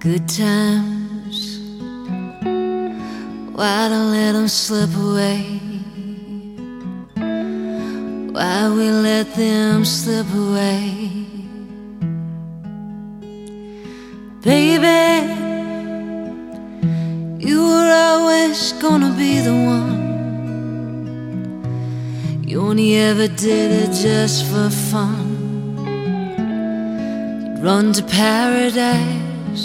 Good times, why to let them slip away? Why we let them slip away? Baby, you were always gonna be the one. You only ever did it just for fun. You'd run to paradise.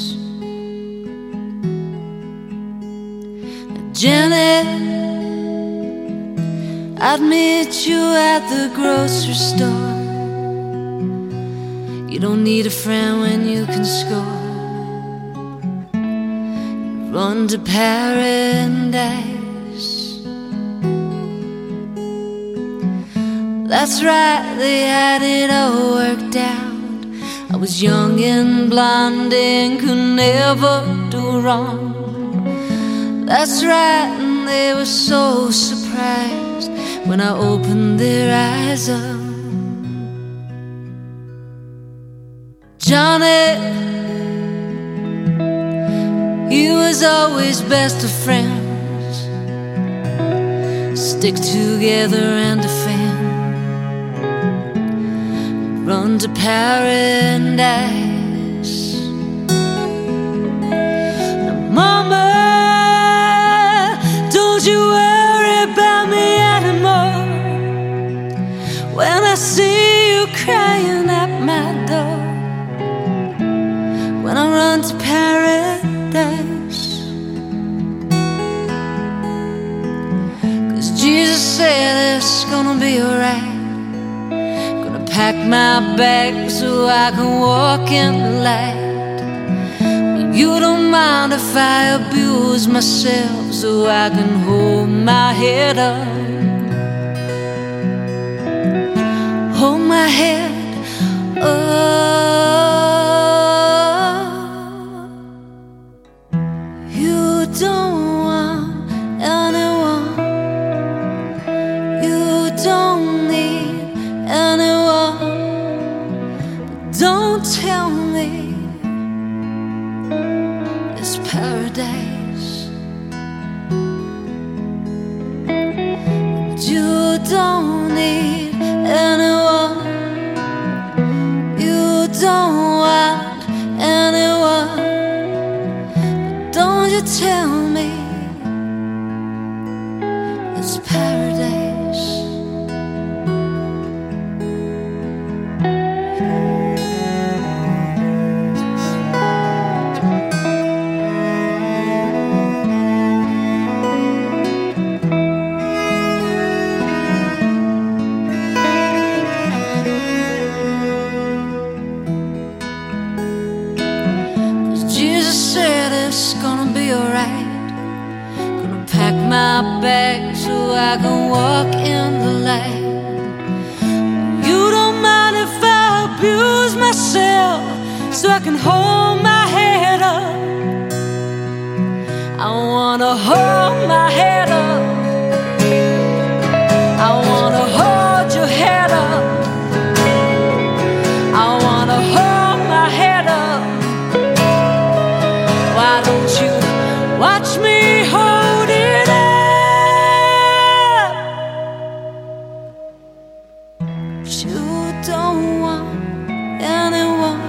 Janet, I'd meet you at the grocery store. You don't need a friend when you can score. Run to paradise. That's right, they had it all worked out. I was young and blonde and could never do wrong. That's right, and they were so surprised when I opened their eyes up. Johnny, he was always best of friends. Stick together and defend. Run to paradise. Now, Mama, don't you worry about me anymore. When I see you crying at my door, when I run to paradise. 'Cause Jesus said it's gonna be alright. Gonna pack my bag so I can walk in the light. You don't mind if I abuse myself so I can hold my head up. Hold my head up. You don't want anyone. You don't need anyone. But don't tell me it's paradise. You don't need anyone. You don't want anyone. But don't you tell me it's paradise. Jesus said it's gonna be alright. Gonna pack my bag so I can walk in the light. You don't mind if I abuse myself so I can hold my head up. I wanna hold my head up. I wanna hold your head up. I wanna hold my head up. Why don't you watch me hold it up? You don't want anyone.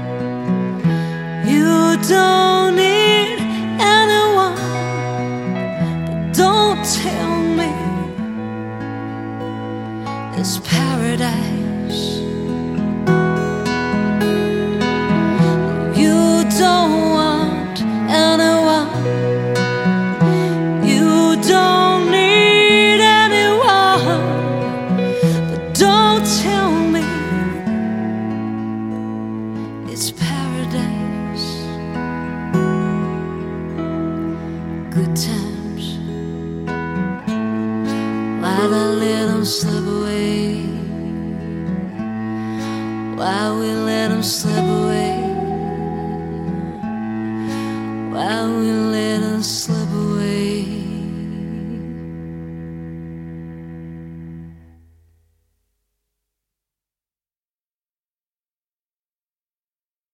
You don't need anyone. But don't tell me it's paradise. You don't want anyone. You don't need anyone. But don't tell me it's paradise. Good times, why I let them slip away? Why we let them slip away? Why we let them slip